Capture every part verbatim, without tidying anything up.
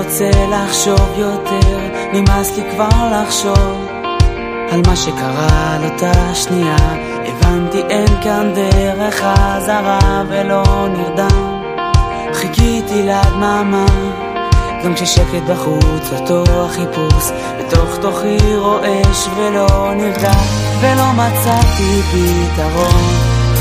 רוצה לחשוב יותר, נמאס לי כבר לחשוב על מה שקרה על אותה שנייה. הבנתי אין כאן דרך חזרה ולא נרדם, חיכיתי לדממה גם כששקט בחוץ, אותו החיפוש בתוך תוכי רועש ולא נרגע, ולא מצאתי פתרון,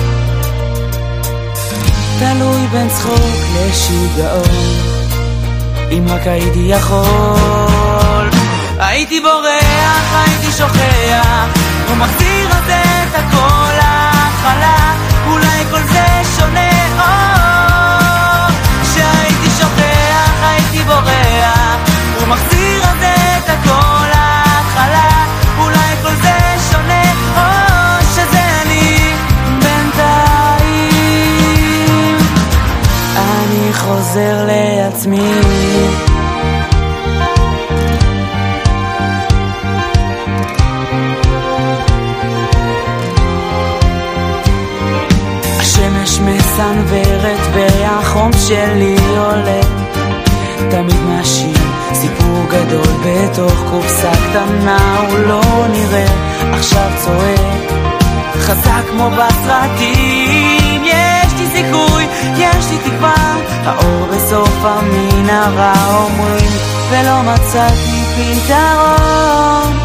תלוי בין צחוק לשיגעון. אם רק הייתי יכול, הייתי בורח, הייתי שוכח ומחזיר את זה את הכל להתחלה. אולי כל זה שונה, או שהייתי שוכח, הייתי בורח ומחזיר את זה את הכל להתחלה. אולי כל זה שונה, או שזה אני בינתיים. אני חוזר לעצמי, השמש מסנוורת והחום שלי עולה, תמיד מאשים סיפור גדול בתוך קופסה קטנה, הוא לא נראה עכשיו צועק חזק כמו בסרטים. יש לי סיכוי, יש לי תקווה, האור בסוף המנהרה אומרים, ולא מצאתי פתרון,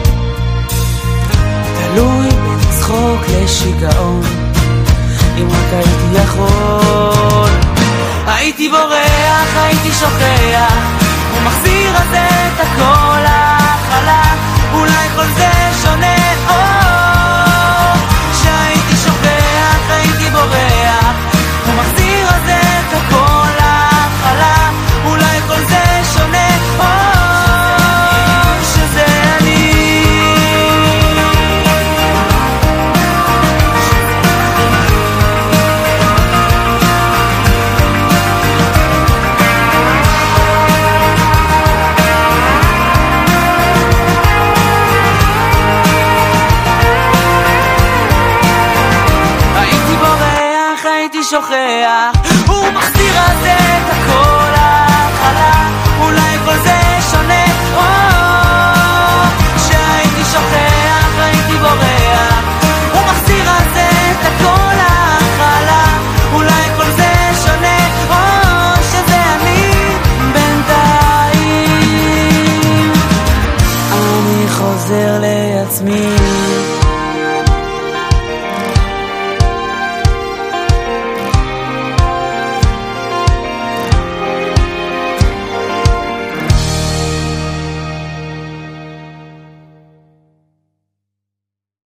תלוי בין צחוק לשיגעון. אם רק הייתי יכול, הייתי בורח, הייתי שוכח ומחזיר את זה את הכל להתחלה. אולי כל זה שונה, או שהייתי שוכח, הייתי בורח ומחזיר את זה את הכל להתחלה. אולי כל זה שונה, או שזה אני. שוכח ומחזיר את זה את הכל להתחלה. אולי כל זה שונה, או שהייתי שוכח, הייתי בורח ומחזיר את זה את הכל